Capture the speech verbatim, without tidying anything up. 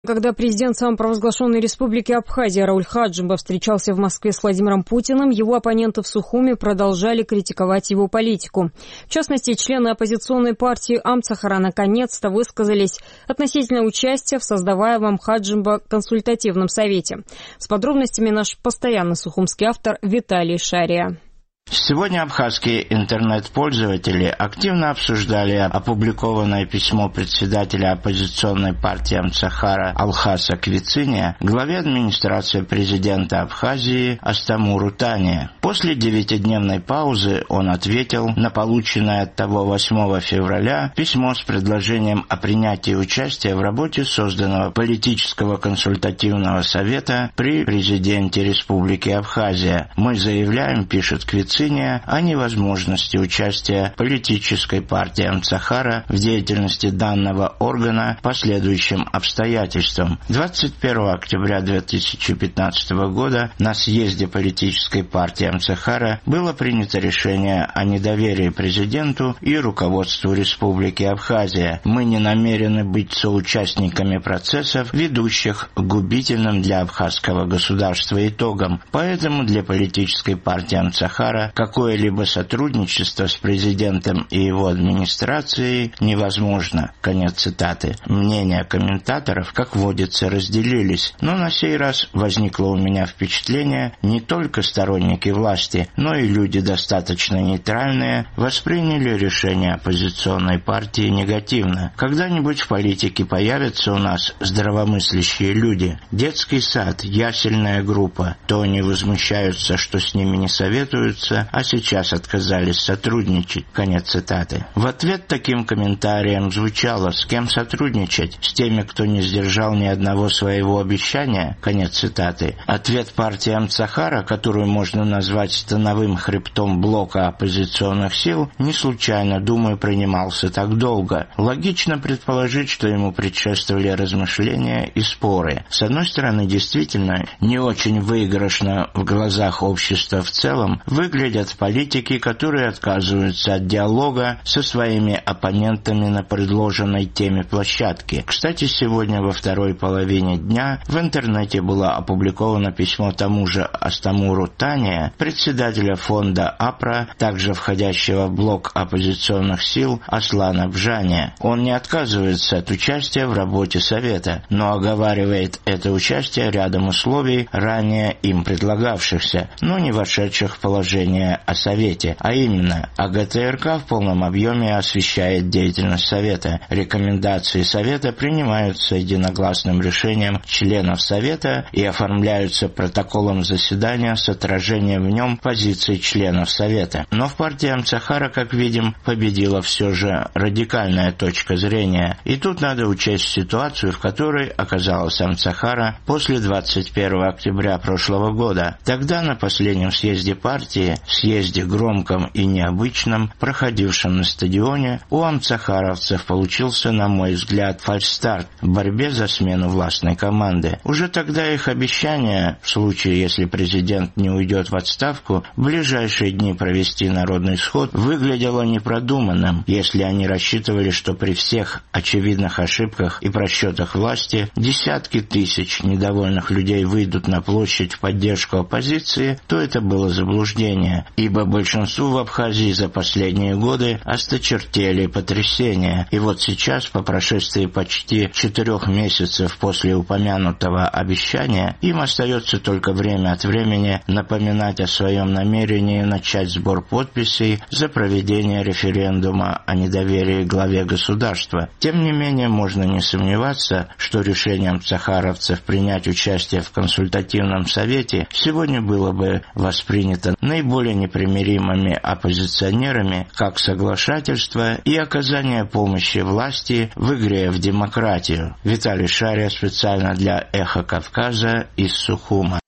Когда президент самопровозглашенной республики Абхазия Рауль Хаджимба встречался в Москве с Владимиром Путиным, его оппоненты в Сухуми продолжали критиковать его политику. В частности, члены оппозиционной партии Амцахара наконец-то высказались относительно участия в создаваемом Хаджимба консультативном совете. С подробностями наш постоянный сухумский автор Виталий Шария. Сегодня абхазские интернет-пользователи активно обсуждали опубликованное письмо председателя оппозиционной партии Амцахара Алхаса Квициния главе администрации президента Абхазии Астамуру Тане. После девятидневной паузы он ответил на полученное от того восьмого февраля письмо с предложением о принятии участия в работе созданного политического консультативного совета при президенте Республики Абхазия. «Мы заявляем, — пишет Квициния, о невозможности участия политической партии Амцахара в деятельности данного органа по следующим обстоятельствам. двадцать первого октября две тысячи пятнадцатого года на съезде политической партии Амцахара было принято решение о недоверии президенту и руководству Республики Абхазия. Мы не намерены быть соучастниками процессов, ведущих к губительным для абхазского государства итогам. Поэтому для политической партии Амцахара какое-либо сотрудничество с президентом и его администрацией невозможно». Конец цитаты. Мнения комментаторов, как водится, разделились, но на сей раз возникло у меня впечатление, не только сторонники власти, но и люди достаточно нейтральные восприняли решение оппозиционной партии негативно. Когда-нибудь в политике появятся у нас здравомыслящие люди. Детский сад, ясельная группа, то они возмущаются, что с ними не советуются, а сейчас отказались сотрудничать. Конец цитаты. В ответ таким комментариям звучало: с кем сотрудничать? С теми, кто не сдержал ни одного своего обещания? Конец цитаты. Ответ партии Амцахара, которую можно назвать становым хребтом блока оппозиционных сил, не случайно, думаю, принимался так долго. Логично предположить, что ему предшествовали размышления и споры. С одной стороны, действительно, не очень выигрышно в глазах общества в целом выглядит политики, которые отказываются от диалога со своими оппонентами на предложенной теме площадке. Кстати, сегодня во второй половине дня в интернете было опубликовано письмо тому же Астамуру Тане, председателя фонда АПРА, также входящего в блок оппозиционных сил Аслана Бжания. Он не отказывается от участия в работе Совета, но оговаривает это участие рядом условий, ранее им предлагавшихся, но не вошедших в положение о Совете, а именно АГТРК в полном объеме освещает деятельность Совета. Рекомендации Совета принимаются единогласным решением членов Совета и оформляются протоколом заседания с отражением в нем позиций членов Совета. Но в партии Амцахара, как видим, победила все же радикальная точка зрения. И тут надо учесть ситуацию, в которой оказалась Амцахара после двадцать первого октября прошлого года. Тогда на последнем съезде партии, съезде громком и необычном, проходившем на стадионе, у амцахаровцев получился, на мой взгляд, фальстарт в борьбе за смену властной команды. Уже тогда их обещание, в случае, если президент не уйдет в отставку, в ближайшие дни провести народный сход, выглядело непродуманным, если они рассчитывали, что при всех очевидных ошибках и просчетах власти десятки тысяч недовольных людей выйдут на площадь в поддержку оппозиции, то это было заблуждение, ибо большинству в Абхазии за последние годы осточертели потрясения. И вот сейчас, по прошествии почти четырех месяцев после упомянутого обещания, им остается только время от времени напоминать о своем намерении начать сбор подписей за проведение референдума о недоверии главе государства. Тем не менее, можно не сомневаться, что решение амцахаровцев принять участие в консультативном совете сегодня было бы воспринято наиболее непримиримыми оппозиционерами как соглашательство и оказание помощи власти в игре в демократию. Виталий Шария специально для «Эхо Кавказа» из Сухума.